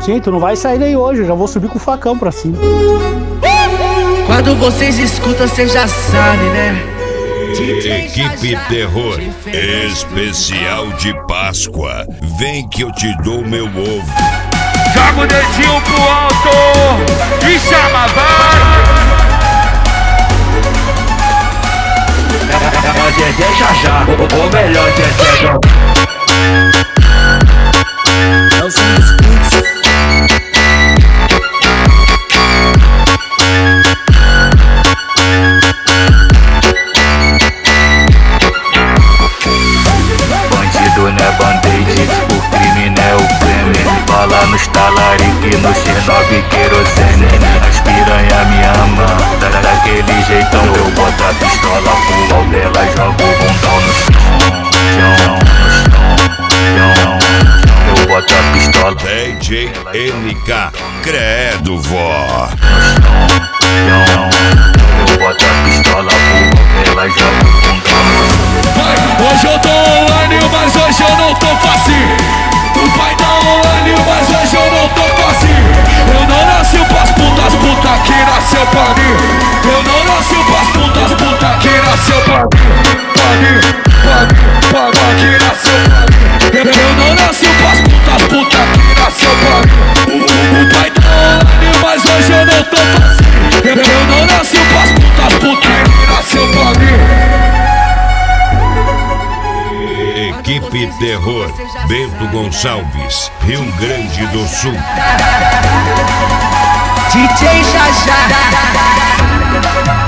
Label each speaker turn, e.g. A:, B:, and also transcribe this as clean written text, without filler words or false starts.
A: Sim, tu não vai sair daí hoje, eu já vou subir com o facão pra cima.
B: Quando vocês escutam, cê já sabe, né?
C: Equipe Terror, especial de Páscoa. Vem que eu te dou meu ovo.
D: Joga o dedinho pro alto e chama, vai! É o Dedé já, o melhor Dedé já.
B: É o som dos putos.
D: Bandido não é band-aid, o crime não é o creme. Bala nos talarique, no X9 querosene. As piranha me ama, daquele jeitão. Eu boto a pistola pro pau dela, jogo o bundão no chão. Eu boto a pistola
C: DJ NK, credo vó.
D: Eu boto a pistola pro pau dela, jogo o bundão no chão.
E: Hoje eu tô online, mas hoje eu não tô fácil. O pai tá online, mas hoje eu não tô fácil. Eu não nasci pras putas, puta que nasceu pra mim. Eu não nasci pras putas, puta que nasceu pra mim. Pra que nasceu pra mim. Eu não nasci pras putas, puta que nasceu pra mim. O pai tá online, mas hoje eu não tô fácil. Eu não nasci pras putas, puta que nasceu pra mim.
C: Equipe Terror, Bento Gonçalves, Rio Grande do Sul.
B: DJ Jajá.